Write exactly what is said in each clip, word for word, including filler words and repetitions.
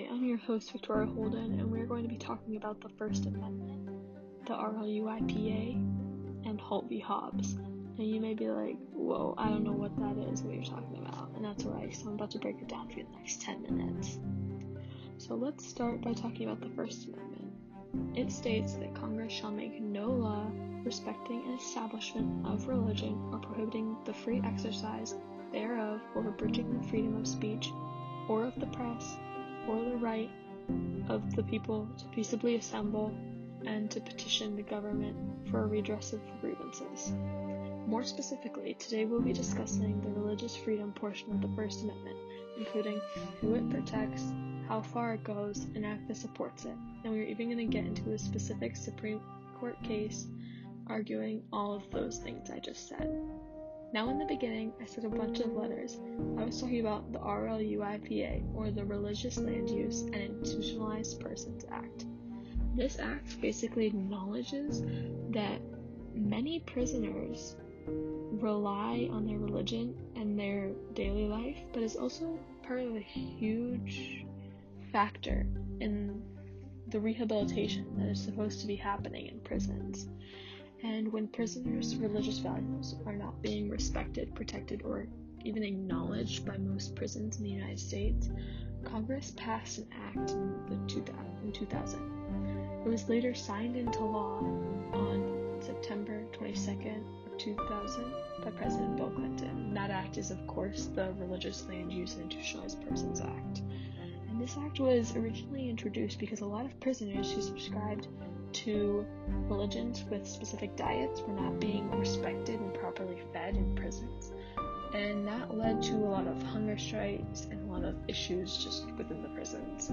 Hi, I'm your host, Victoria Holden, and we're going to be talking about the First Amendment, the R L U I P A, and Holt v. Hobbs. And you may be like, whoa, I don't know what that is, what you're talking about. And that's right, so I'm about to break it down for you in the next ten minutes. So let's start by talking about the First Amendment. It states that Congress shall make no law respecting an establishment of religion or prohibiting the free exercise thereof or abridging the freedom of speech or of the press or the right of the people to peaceably assemble and to petition the government for a redress of grievances. More specifically, today we'll be discussing the religious freedom portion of the First Amendment, including who it protects, how far it goes, and how it supports it. And we're even going to get into a specific Supreme Court case arguing all of those things I just said. Now in the beginning, I said a bunch of letters. I was talking about the R L U I P A, or the Religious Land Use and Institutionalized Persons Act. This act basically acknowledges that many prisoners rely on their religion and their daily life, but is also part of a huge factor in the rehabilitation that is supposed to be happening in prisons. And when prisoners' religious values are not being respected, protected, or even acknowledged by most prisons in the United States, Congress passed an act in two thousand. It was later signed into law on September twenty-second of two thousand by President Bill Clinton. That act is, of course, the Religious Land Use and Institutionalized Persons Act. And this act was originally introduced because a lot of prisoners who subscribed to religions with specific diets were not being respected and properly fed in prisons, and that led to a lot of hunger strikes and a lot of issues just within the prisons.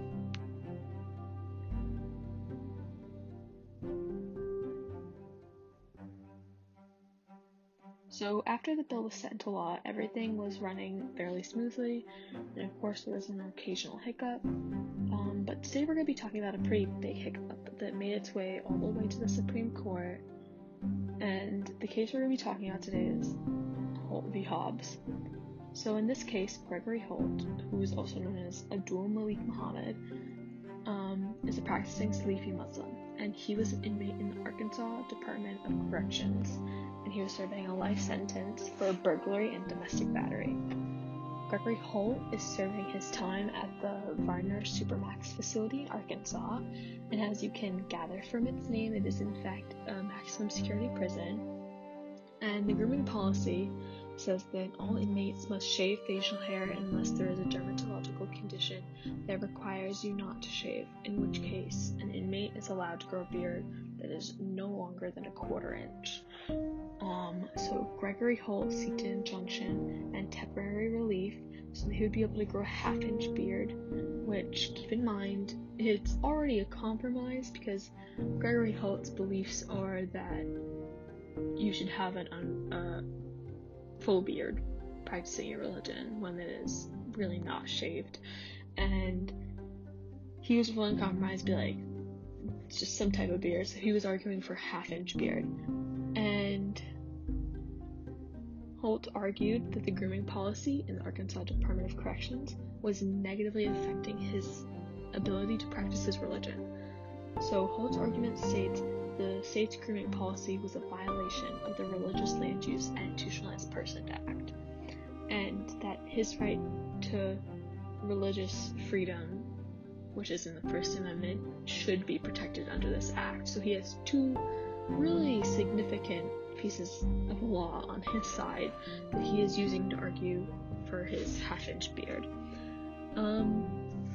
So after the bill was set into law, everything was running fairly smoothly, and of course there was an occasional hiccup, um, but today we're going to be talking about a pretty big hiccup that made its way all the way to the Supreme Court, and the case we're going to be talking about today is Holt v. Hobbs. So in this case, Gregory Holt, who is also known as Abdul Malik Muhammad, um, is a practicing Salafi Muslim, and he was an inmate in the Arkansas Department of Corrections, and he was serving a life sentence for burglary and domestic battery. Gregory Holt is serving his time at the Varner Supermax facility in Arkansas, and as you can gather from its name, it is in fact a maximum security prison. And the grooming policy says that all inmates must shave facial hair unless there is a dermatological condition that requires you not to shave, in which case an inmate is allowed to grow a beard that is no longer than a quarter inch. Um, so Gregory Holt sought an injunction and temporary relief so that he would be able to grow a half-inch beard, which, keep in mind, it's already a compromise because Gregory Holt's beliefs are that you should have an un- uh, full beard practicing your religion when it is really not shaved, and he was willing to compromise, be like, it's just some type of beard, so he was arguing for half-inch beard. And Holt argued that the grooming policy in the Arkansas Department of Corrections was negatively affecting his ability to practice his religion. So Holt's argument states the state's grooming policy was a violation of the Religious Land Use and Institutionalized Persons Act, and that his right to religious freedom, which is in the First Amendment, should be protected under this act. So he has two really significant pieces of law on his side that he is using to argue for his half-inch beard. Um,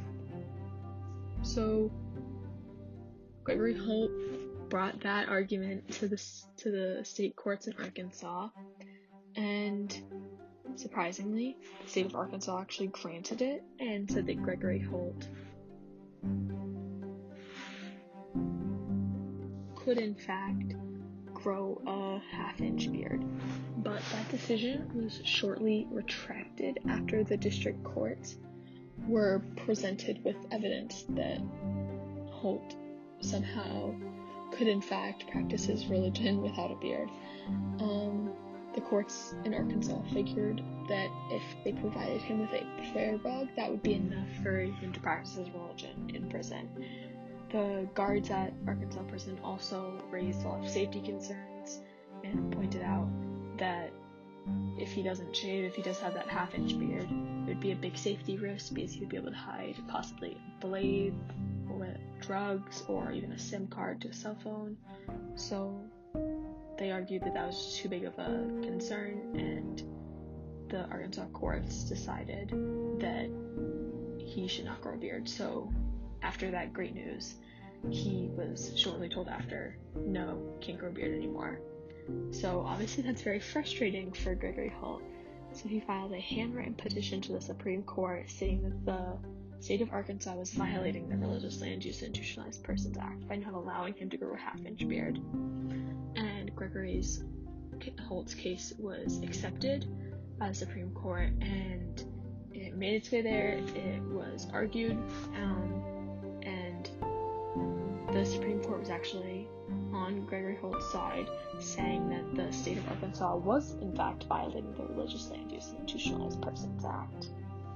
so Gregory Holt brought that argument to the to the state courts in Arkansas, and surprisingly, the state of Arkansas actually granted it and said that Gregory Holt could in fact grow a half-inch beard. But that decision was shortly retracted after the district courts were presented with evidence that Holt somehow could in fact practice his religion without a beard. Um, the courts in Arkansas figured that if they provided him with a prayer rug, that would be enough for him to practice his religion in prison. The guards at Arkansas prison also raised a lot of safety concerns and pointed out that if he doesn't shave, if he does have that half-inch beard, it would be a big safety risk because he would be able to hide possibly a blade or drugs or even a SIM card to a cell phone. So they argued that that was too big of a concern, and the Arkansas courts decided that he should not grow a beard. So after that great news, he was shortly told after, no, can't grow a beard anymore. So obviously that's very frustrating for Gregory Holt. So he filed a handwritten petition to the Supreme Court stating that the state of Arkansas was violating the Religious Land Use Institutionalized Persons Act by not allowing him to grow a half-inch beard. And Gregory's Holt's case was accepted by the Supreme Court, and it made its way there. It was argued, um, and the Supreme Court was actually on Gregory Holt's side, saying that the state of Arkansas was in fact violating the Religious Land Use Institutionalized Persons Act.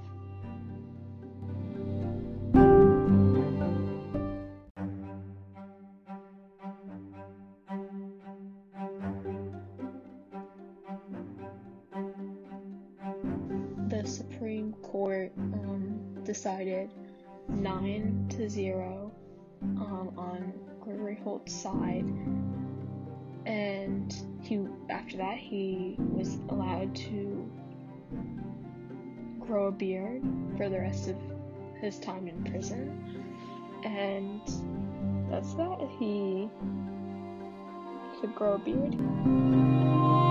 The Supreme Court um, decided nine to zero um, on Gregory Holt's side, and he after that he was allowed to grow a beard for the rest of his time in prison, and that's that. He could grow a beard.